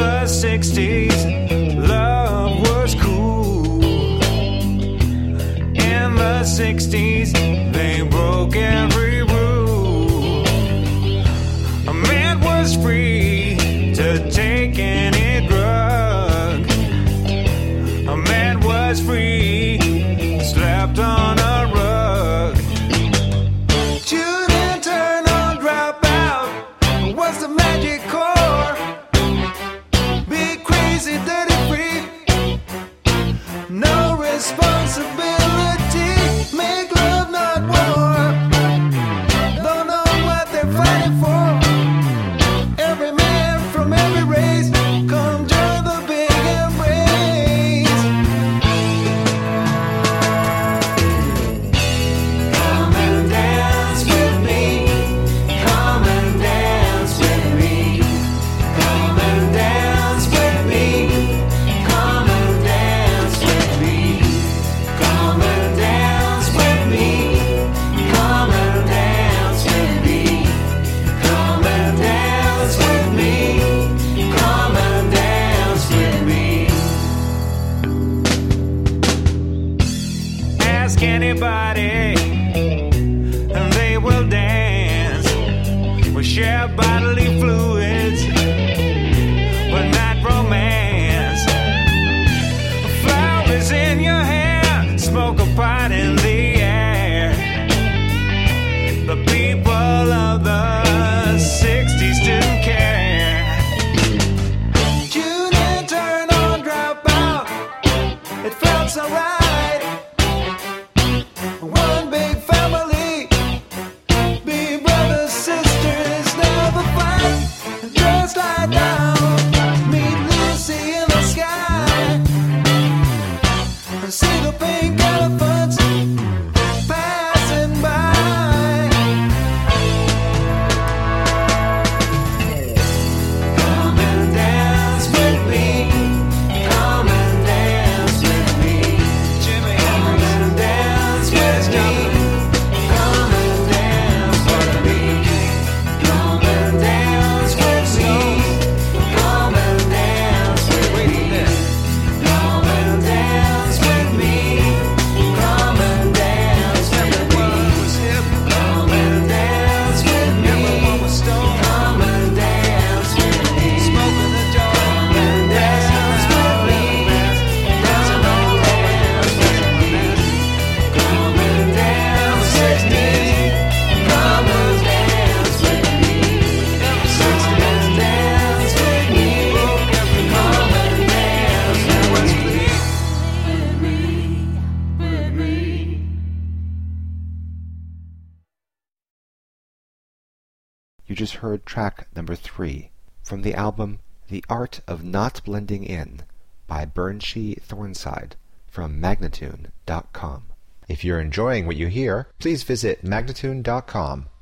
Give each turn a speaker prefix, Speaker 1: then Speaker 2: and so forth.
Speaker 1: the 60s, love was cool. In the 60s, they broke every rule. A man was free to take any drug. A man was free, slept on a rug. Tune in, turn on, drop out. What's the magic core? Be crazy, dirty free. No responsibility. Make love, not war. Don't know what they're fighting for. Every man from every race, come join the big embrace. Come and dance with me. Come and dance with me. Come and dance with me. Come and dance with me. Come and dance with me. Come and dance with me. Come and dance with me. Come and dance with me. Ask anybody, and they will dance. We share bodily fluids, but not romance. Flowers in your hair, smoke a pot in the air. The people of the 60s didn't care. Tune in, turn on, drop out. It felt so right. One big family. Be brothers, sisters, never fight. Just lie down. Meet Lucy in the sky. And see the pink elephants passing by. Come and dance with me. Come and dance with me. Jimmy, come and dance with me. Come and dance with me. Come and dance with me. Come and dance with me. Come and dance with me. Come and dance with me. Everyone was hip. Come and dance with me. Everyone was stoned. Come and dance with me. Smoking a joint. Come and dance with me. Dancing all dance with me. Come and dance with me. Come and dance with me. Come and dance with me. Come and dance with me.
Speaker 2: You just heard track number 3 from the album The Art of Not Blending In by Burnshee Thornside from Magnatune.com. If you're enjoying what you hear, please visit Magnatune.com